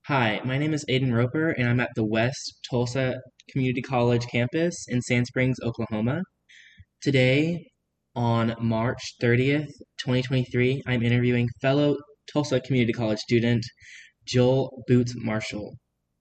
Hi, my name is Aiden Roper, and I'm at the West Tulsa Community College campus in Sand Springs, Oklahoma. Today, on March 30th, 2023, I'm interviewing fellow Tulsa Community College student Joel Boots Marshall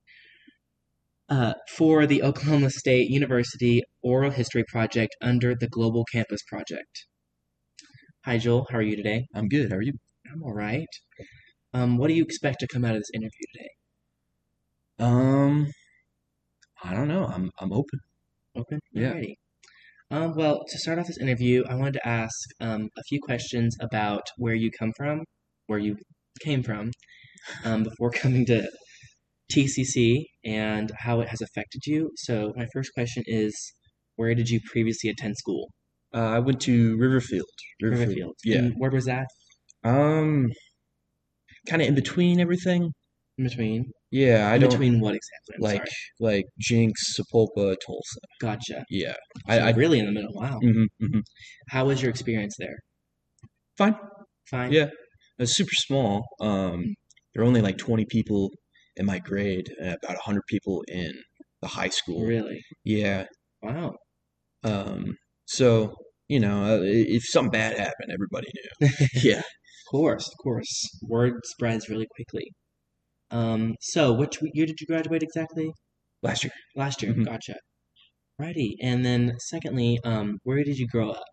for the Oklahoma State University Oral History Project under the Global Campus Project. Hi, Joel. How are you today? I'm good. How are you? I'm all right. What do you expect to come out of this interview today? Um, I don't know. I'm open. Open? Yeah. Alrighty. Well, to start off this interview, I wanted to ask a few questions about where you came from, before coming to TCC and how it has affected you. So, my first question is, where did you previously attend school? I went to Riverfield. Riverfield. Riverfield. Yeah. And where was that? Um, kind of in between everything. In between? Yeah, I In don't between what exactly? I'm like sorry. like Jinx, Sapulpa, Tulsa. Gotcha. Yeah. So, I really in the middle. Wow. hmm How was your experience there? Fine. Fine? Yeah. It's super small. There are only like 20 people in my grade and about 100 people in the high school. Really? Yeah. Wow. Um, so, if something bad happened, everybody knew. Yeah. Of course. Word spreads really quickly. So which year did you graduate exactly? Last year. Last year. hmm Gotcha. Righty. And then secondly, where did you grow up?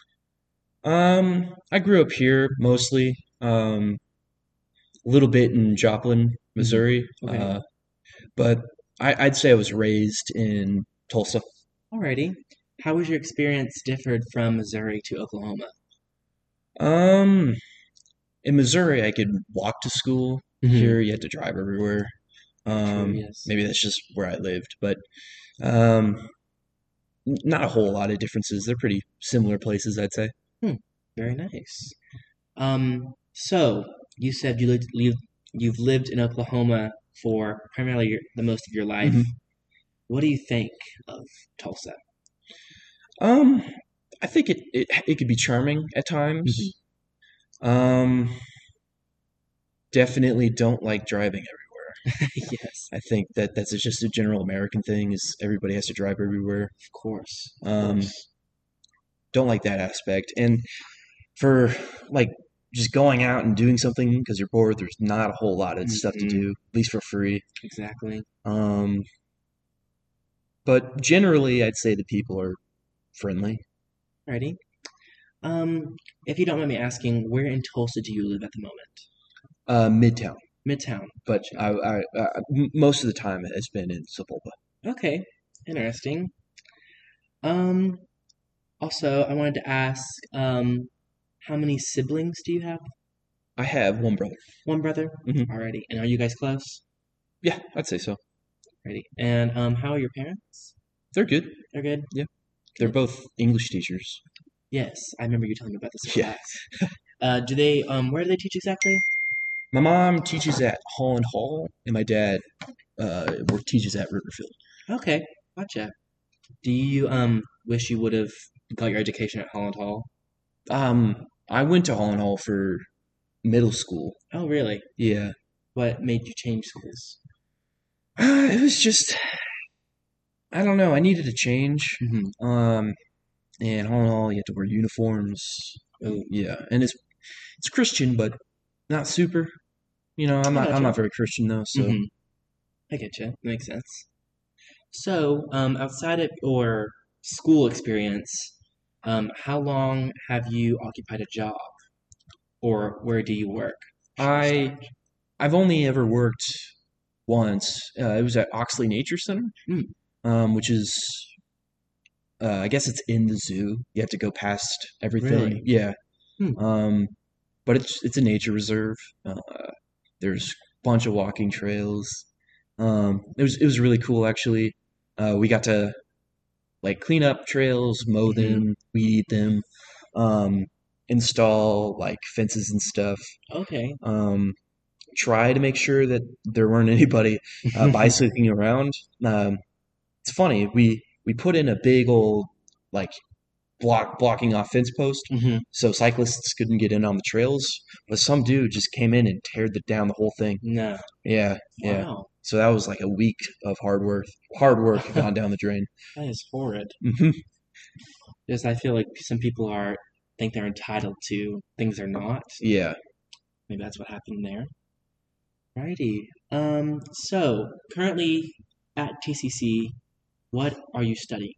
I grew up here mostly, a little bit in Joplin, Hmm. Missouri, Okay. but I'd say I was raised in Tulsa. Alrighty. How was your experience differed from Missouri to Oklahoma? Um, in Missouri, I could walk to school. Hmm. Here, you had to drive everywhere. True, yes. Maybe that's just where I lived, but um, not a whole lot of differences. They're pretty similar places, I'd say. Hmm. Very nice. So you said you've lived in Oklahoma for primarily the most of your life. hmm What do you think of Tulsa? Um, I think it could be charming at Hmm. times. Um, Definitely don't like driving everywhere. Yes, I think that's just a general American thing is everybody has to drive everywhere. of course, of Um, course. don't like that aspect. And for like just going out and doing something because you're bored, there's not a whole lot of stuff to Hmm. do, at least for free. Exactly. Um, but generally, I'd say the people are friendly. Ready? If you don't mind me asking, where in Tulsa do you live at the moment? Midtown, Midtown. but Gotcha. most of the time it has been in Sapulpa. Okay, interesting. Um, Also, I wanted to ask, how many siblings do you have? I have one brother. One brother? hmm Alrighty. And are you guys close? Yeah, I'd say so. Ready. And how are your parents? They're good. They're good? Yeah, they're Good. both English teachers. Yes, I remember you telling me about this in Yeah. class. Where do they teach exactly? My mom teaches at Holland Hall, and my dad teaches at Riverfield. Okay, gotcha. Do you wish you would have got your education at Holland Hall? I went to Holland Hall for middle school. Oh, really? Yeah. What made you change schools? It was just, I don't know. I needed a change. Hmm. And Holland Hall, you have to wear uniforms. Oh, Yeah, and it's Christian, but not super. I I'm gotcha. not very Christian though. So, Hmm. I get you. Makes sense. So, outside of your school experience, how long have you occupied a job, or where do you work? Should we I start? I've only ever worked once. It was at Oxley Nature Center, Hmm. which is I guess it's in the zoo. You have to go past everything. Really? Yeah. Hmm. Um, but it's a nature reserve. There's a bunch of walking trails. It was really cool actually. We got to like clean up trails, mow Hmm. them, weed them, um, install like fences and stuff. Okay. Um, Try to make sure that there weren't anybody bicycling around. It's funny. We put in a big old like blocking off fence post, Hmm. so cyclists couldn't get in on the trails. But some dude just came in and teared down the whole thing. No. Yeah, yeah. Wow. So that was like a week of hard work gone down the drain. That is horrid. Hmm. Because I feel like some people are think they're entitled to things they're not. Yeah. Maybe that's what happened there. Righty. So currently at TCC, what are you studying?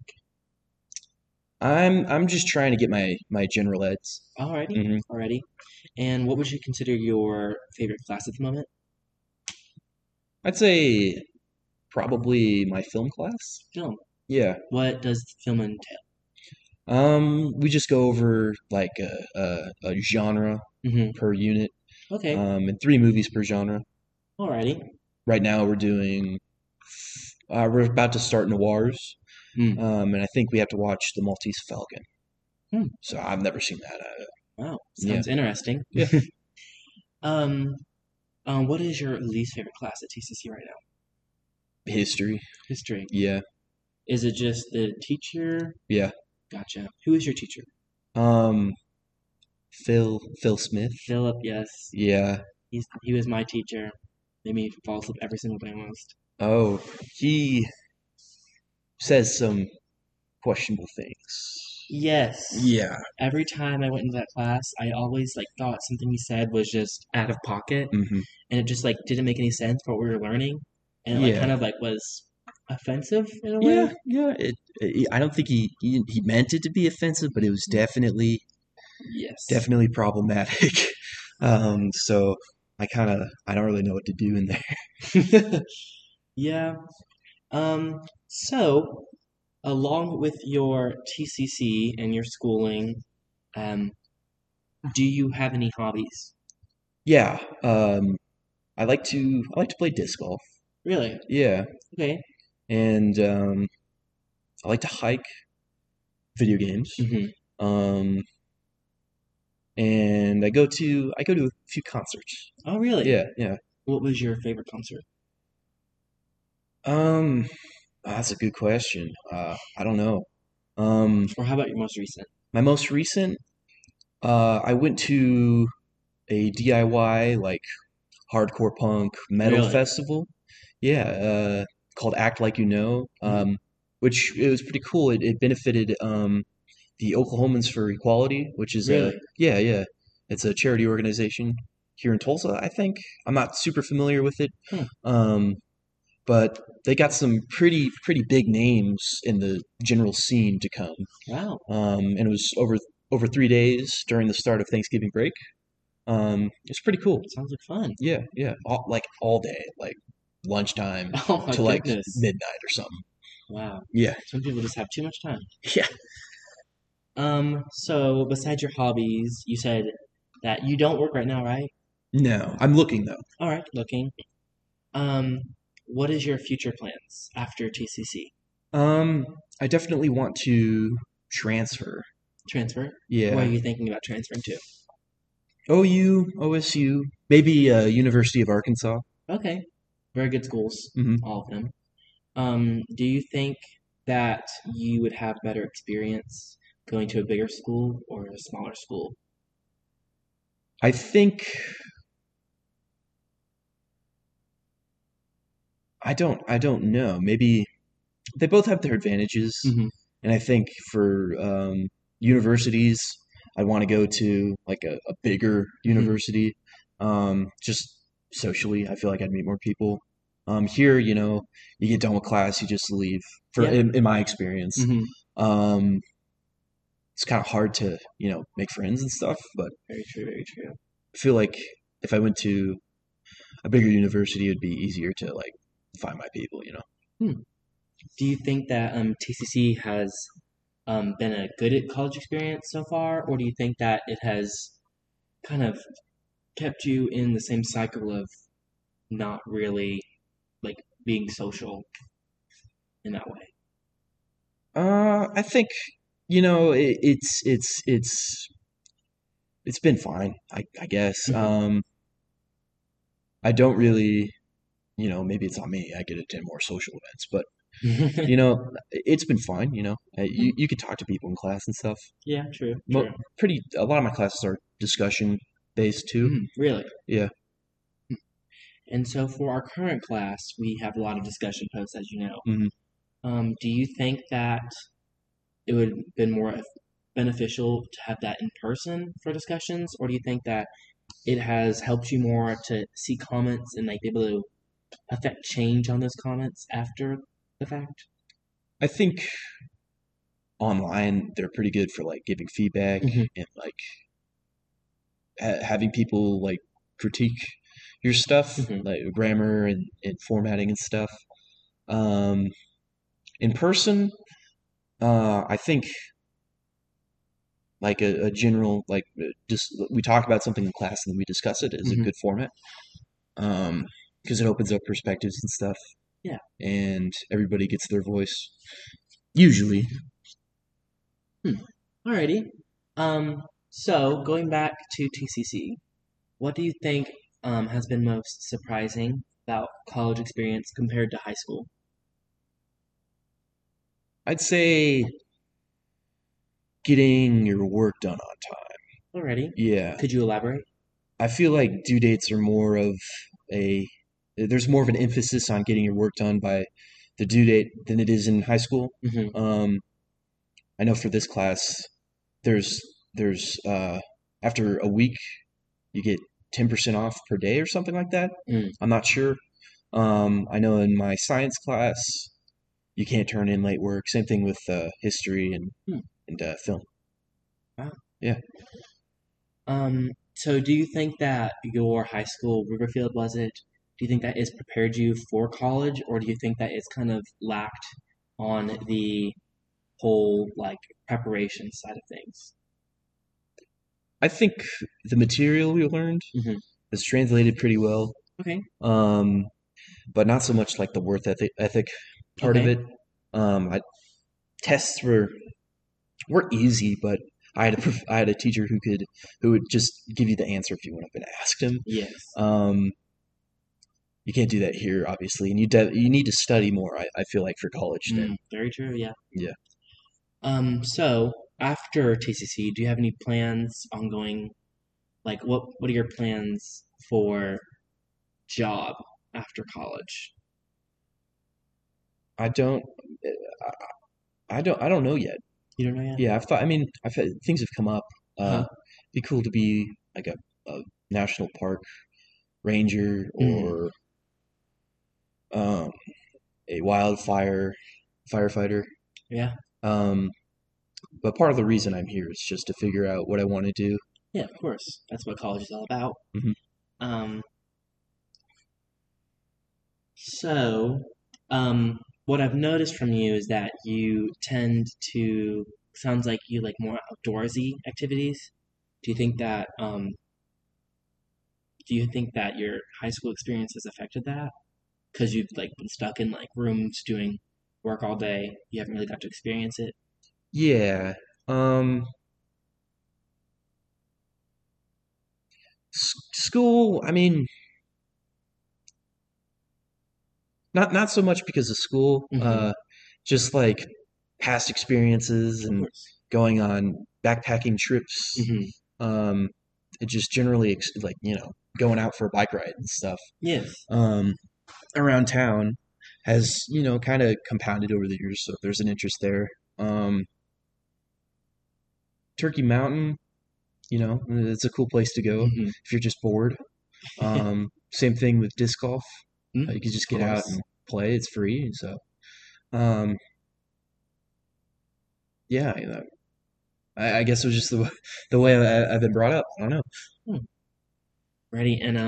I'm just trying to get my general eds. Alrighty, Hmm. alrighty. And what would you consider your favorite class at the moment? I'd say probably my film class. Film. Yeah. What does film entail? We just go over like a genre Mm-hmm. per unit, Okay. and 3 movies per genre. Alrighty. Right now we're about to start Noirs, Hmm. and I think we have to watch The Maltese Falcon. Hmm. So I've never seen that. Wow. Yeah. Sounds interesting. Yeah. Um, what is your least favorite class at TCC right now? History. History. Yeah. Is it just the teacher? Yeah. Gotcha. Who is your teacher? Um, Phil Smith. Philip, yes. Yeah. He was my teacher. Made me fall asleep every single day almost. Oh, he says some questionable things. Yes. Yeah. Every time I went into that class, I always like thought something he said was just out of pocket, Hmm. and it just like didn't make any sense for what we were learning, and it like kind Yeah. of like was offensive in a Yeah. way. Yeah. I don't think he meant it to be offensive, but it was Yes. definitely problematic. So I don't really know what to do in there. Yeah. So along with your TCC and your schooling, um, do you have any hobbies? Yeah. I like to play disc golf. Really? Yeah. Okay. And I like to hike, video games. Hmm. Um, and I go to a few concerts. Oh, really? Yeah, yeah. What was your favorite concert? Um, that's a good question. I don't know. Um, Or how about your most recent? my most recent, I went to a DIY like hardcore punk metal Really? festival. Yeah, called Act Like You Know. Hmm. Which it was pretty cool. It benefited the Oklahomans for Equality, which is a Really? yeah, yeah. It's a charity organization here in Tulsa, I think. I'm not super familiar with it. Hmm. Um, but they got some pretty big names in the general scene to come. Wow. And it was over 3 days during the start of Thanksgiving break. It's pretty cool. Sounds like fun. Yeah, yeah. Like all day, like lunchtime Oh my to like goodness. midnight or something. Wow. Yeah. Some people just have too much time. Yeah. So besides your hobbies, you said that you don't work right now, right? No, I'm looking though. All right, looking. Um, what is your future plans after TCC? Um, I definitely want to transfer. Transfer? Where are Yeah. you thinking about transferring to? OU, OSU, maybe University of Arkansas. Okay. Very good schools, Hmm. all of them. Do you think that you would have better experience going to a bigger school or a smaller school? I think I don't know. Maybe they both have their advantages, Hmm. and I think for universities, I want to go to like a bigger Hmm. university. Just socially, I feel like I'd meet more people. Here, you get done with class, you just leave. For Yeah. in my experience, Hmm. um, it's kind of hard to make friends and stuff. But Very true, very true. I feel like if I went to a bigger university, it'd be easier to like find my people. Hmm. Do you think that TCC has been a good college experience so far, or do you think that it has kind of kept you in the same cycle of not really like being social in that way? I think it's been fine. I guess. Hmm. I don't really, maybe it's on me. I could attend more social events, but You know, it's been fine. You know, you could talk to people in class and stuff. Yeah, true, Mo true. Pretty a lot of my classes are discussion based too. Really? Yeah. And so for our current class, we have a lot of discussion posts, as you know. hmm Do you think that it would have been more beneficial to have that in person for discussions, or do you think that it has helped you more to see comments and like be able to affect change on those comments after the fact? I think online they're pretty good for like giving feedback Hmm. and like having people like critique your stuff, Hmm. like grammar and formatting and stuff. Um, in person, I think like a general like just we talk about something in class and then we discuss it is a Hmm. good format. Because it opens up perspectives and stuff, Yeah. and everybody gets their voice. Usually, Hmm. Alrighty. So going back to TCC, what do you think has been most surprising about college experience compared to high school? I'd say getting your work done on time. Alrighty. Yeah, Could you elaborate? I feel like due dates are more of a there's more of an emphasis on getting your work done by the due date than it is in high school. Hmm. Um, I know for this class, there's after a week you get 10% off per day or something like that. Mm. I'm not sure. I know in my science class you can't turn in late work. Same thing with history Hmm. and film. Wow. Yeah, So do you think that your high school, Riverfield was it? Do you think that it's prepared you for college, or do you think that it's kind of lacked on the whole like preparation side of things? I think the material we learned Hmm. is translated pretty well. Okay. Um, but not so much like the ethic part of Okay. it. I tests were easy, but I had a teacher who would just give you the answer if you went up and asked him. Yes. Um, you can't do that here, obviously, and you need to study more. I feel like for college then. Very true. Yeah. Yeah, So after TCC, do you have any plans on going? Like, what are your plans for job after college? I don't I don't know yet. You don't know yet. Yeah, I've thought. I mean, I've had, things have come up. Uh-huh. Be cool to be like a national park ranger Mm. or um, a wildfire firefighter. Yeah. Um, but part of the reason I'm here is just to figure out what I want to do. Yeah, of course. That's what college is all about. hmm Um, so, um, what I've noticed from you is that you tend to, sounds like you like more outdoorsy activities. Do you think that, do you think that your high school experience has affected that? Because you've like been stuck in like rooms doing work all day, you haven't really got to experience it. Yeah. Um, School. I mean, not so much because of school. Hmm. Just like past experiences Of and course. going on backpacking trips. Hmm. Um, it just generally like going out for a bike ride and stuff. Yes. Um, around town has kind of compounded over the years, so there's an interest there. Um, Turkey Mountain, it's a cool place to go Hmm. if you're just bored. Same thing with disc golf. You can just Of get out course. and play. It's free, so um, yeah. I guess it was just the way I've been brought up. I don't know. Hmm. Ready? And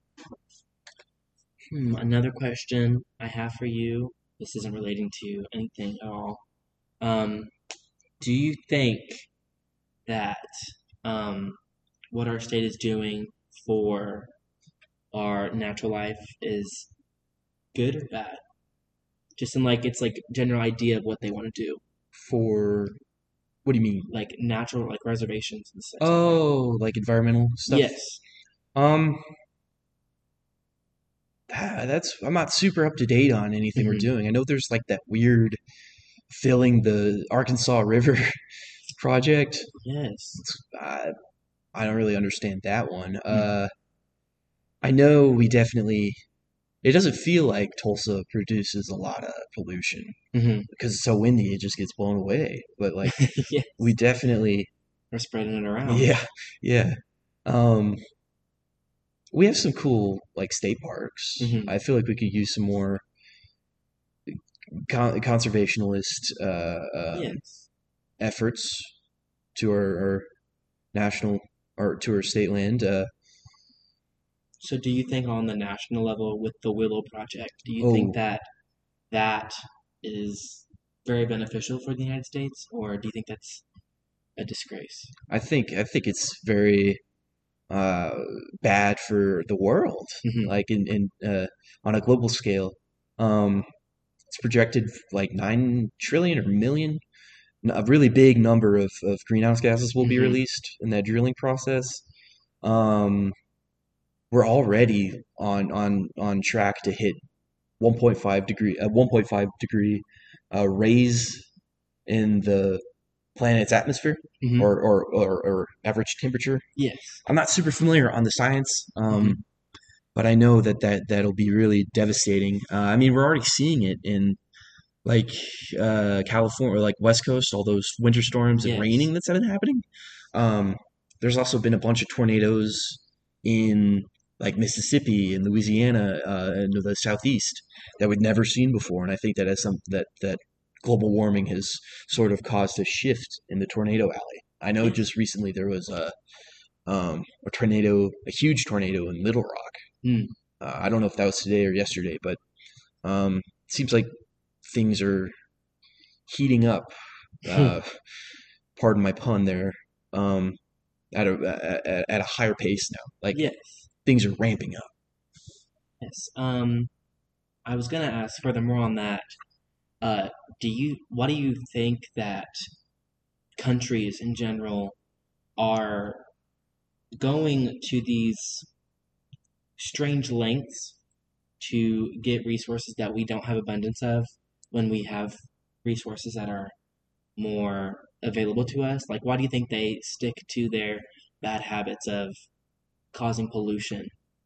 another question I have for you. This isn't relating to anything at all. Um, do you think that um, what our state is doing for our natural life is good or bad? Just in like it's like general idea of what they want to do, For what do you mean? like natural like reservations and such like that. Oh, like environmental stuff. Yes. Um, That's I'm not super up to date on anything we're Hmm. doing. I know there's like that weird filling the Arkansas River project. Yes. Uh, I don't really understand that one. Mm. I know we definitely. It doesn't feel like Tulsa produces a lot of pollution Hmm. because it's so windy, it just gets blown away. But like we Yes. definitely, We're spreading it around. yeah, yeah. Um, we have some cool like state parks. Hmm. I feel like we could use some more conservationalist Yes. efforts to our national or to our state land. So do you think on the national level with the Willow Project, do you think Oh, that that is very beneficial for the United States, or do you think that's a disgrace? I think it's very uh, bad for the world, Hmm. like in on a global scale. Um, it's projected like 9 trillion or million, a really big number of greenhouse gases will be Hmm. released in that drilling process. Um, we're already on track to hit 1.5 degree raise in the planet's atmosphere Hmm. or average temperature. Yes. I'm not super familiar on the science, Hmm. but I know that'll be really devastating. I mean, we're already seeing it in like California or like West Coast, all those winter storms and Yes. raining that's been happening. Um, there's also been a bunch of tornadoes in like Mississippi and Louisiana and the southeast that we'd never seen before, and I think that as some that global warming has sort of caused a shift in the tornado alley. I know Yes. just recently there was a tornado, a huge tornado in Little Rock. Mm. I don't know if that was today or yesterday, but it seems like things are heating up. Uh, pardon my pun there. Um, at a higher pace now. Like Yes. things are ramping up. Yes. I was gonna ask furthermore on that. Uh, what do you think that countries in general are going to these strange lengths to get resources that we don't have abundance of when we have resources that are more available to us? Like, why do you think they stick to their bad habits of causing pollution?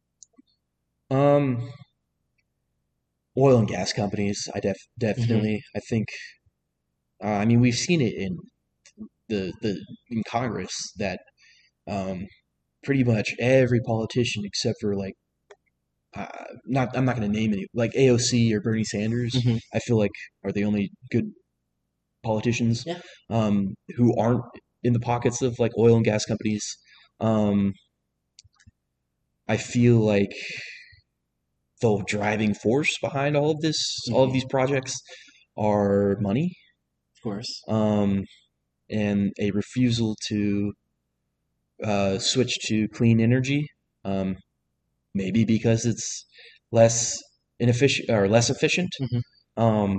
Um, oil and gas companies. Hmm. Definitely. I think. I mean, we've seen it in the in Congress that um, pretty much every politician except for like not I'm not going to name any like AOC or Bernie Sanders. Hmm. I feel like are the only good politicians Yeah. who aren't in the pockets of like oil and gas companies. Um, I feel like the driving force behind all of Hmm. these projects, are money, Of course. um, and a refusal to switch to clean energy. Um, maybe because it's less inefficient or less efficient. Hmm. Um,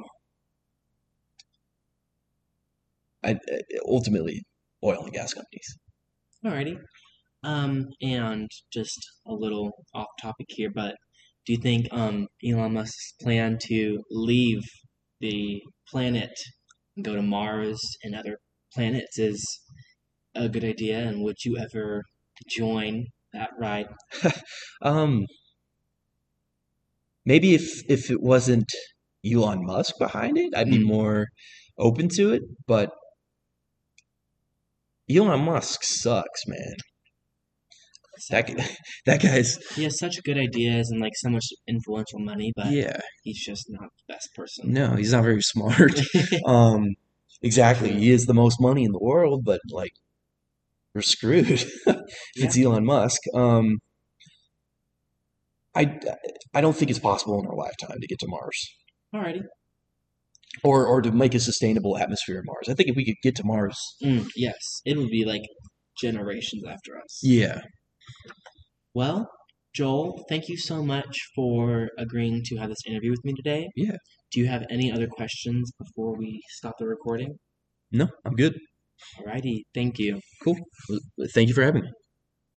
ultimately, oil and gas companies. Alrighty. And just a little off topic here, but do you think Elon Musk's plan to leave the planet and go to Mars and other planets is a good idea? And would you ever join that ride? um, maybe if it wasn't Elon Musk behind it, I'd be Mm, more open to it. But Elon Musk sucks, man. That sadly, that guy's he has such good ideas and like so much influential money, but yeah. he's just not the best person. No, he's not very smart. Um, exactly. True. He has the most money in the world, but like we're screwed if Yeah. it's Elon Musk. I I don't think it's possible in our lifetime to get to Mars Alrighty. or to make a sustainable atmosphere on Mars. I think if we could get to Mars, Yes, it would be like generations after us. yeah, Well, Joel, thank you so much for agreeing to have this interview with me today. yeah. Do you have any other questions before we stop the recording? No, I'm good. Alrighty, thank you. Cool. Thank you for having me.